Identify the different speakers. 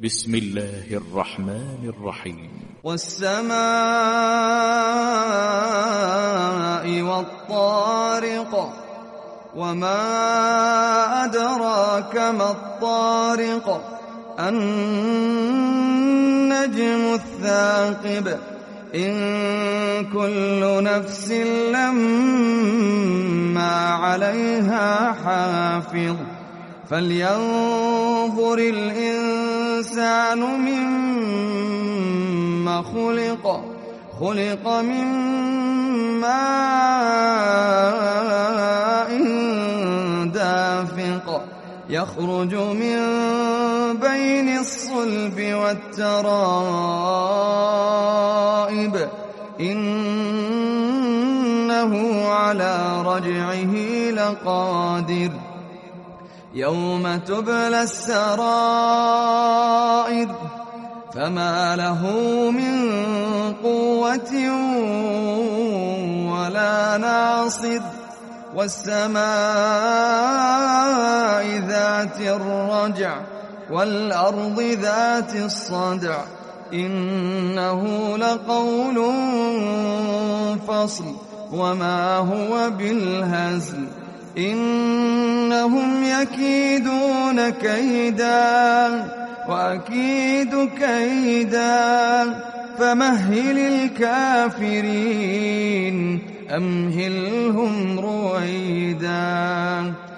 Speaker 1: بسم الله الرحمن الرحيم.
Speaker 2: والسماء والطارق وما أدراك ما الطارق النجم الثاقب إن كل نفس لما عليها حافظ فلينظر الإنسان مما خلق من ماء دافق يخرج من بين الصلب والترائب إنه على رجعه لقادر يوم تبلى السرائر فما له من قوة ولا ناصر والسماء ذات الرجع والأرض ذات الصدع إنه لقول فصل وما هو بالهزل إنهم يكيدون كيدا وأكيد كيدا فمهل الكافرين أمهلهم رويدا